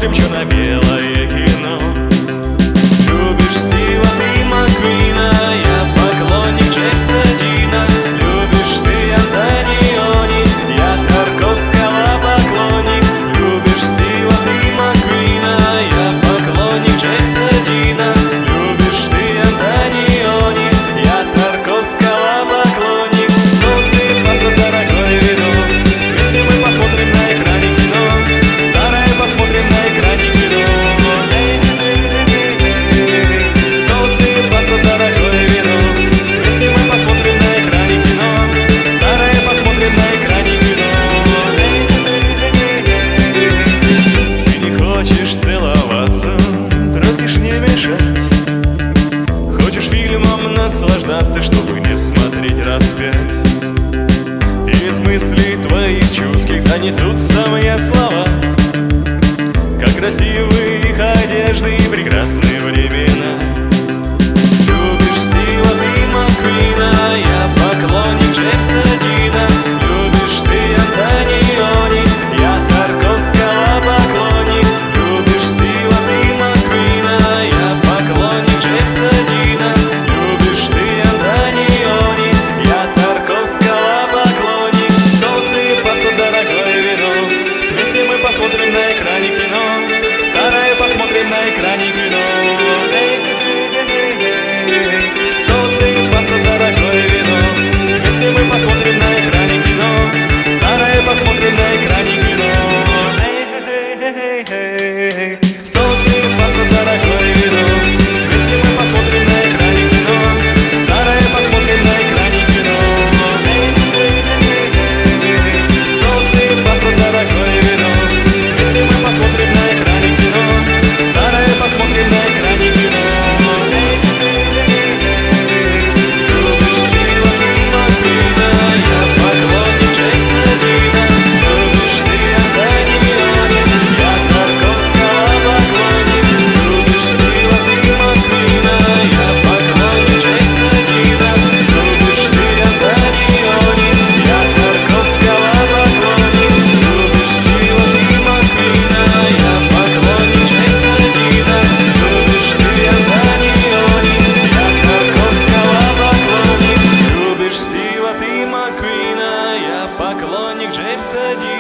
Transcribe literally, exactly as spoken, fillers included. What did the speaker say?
посмотрим черно-белое кино. Любишь Стива и Маккуина, я поклонник Джеймса Дина. Любишь ты Антониони, я Тарковского поклонник. Любишь Стива и Маккуина, я поклонник Джеймса Дина. Любишь ты Антониони, я Тарковского поклонник. Солнце и паста, дорогое вино, вместе мы посмотрим на экране кино. Старое посмотрим на экране кино. Солнце и паста, дорогое вино, вместе мы посмотрим на экране кино. Старое посмотрим на экране кино. Ты не хочешь целоваться, просишь не мешать. Хочешь фильмом наслаждаться, чтобы не смотреть раз пять. Из мыслей твоих чутких донесутся мне слова, как красивы их одежды и прекрасные времена. Любишь Стива и Маккуина, я поклонник Джеймса Дина. Любишь ты Антониони, я Тарковского поклонник. Любишь Стива и Маккуина, я поклонник Джеймса Дина. Любишь ты Антониони, я Тарковского поклонник. Солнце и паста, дорогое вино, вместе мы посмотрим на экране кино. Старое посмотрим на экране кино. Солнце и паста, дорогое вино, вместе мы посмотрим на экране кино. Старое посмотрим на экране кино. Солнце и паста, дорогое вино, вместе мы посмотрим на экране кино. Старое посмотрим на экране кино. Солнце и паста, дорогое вино, вместе мы посмотрим на экране кино. Старое посмотрим на экране кино. Любишь Стива и Маккуина, я поклонник Джеймса Дина. Любишь ты Антониони, я Тарковского поклонник. Любишь Стива и Маккуина, я поклонник Джеймса Дина. Любишь ты Антониони, я Тарковского поклонник. Любишь Стива и Маккуина, я поклонник Джеймса Дина. Любишь ты Антониони, я Тарковского поклонник. Любишь Стива и Маккуина, я поклонник Джеймса Дина.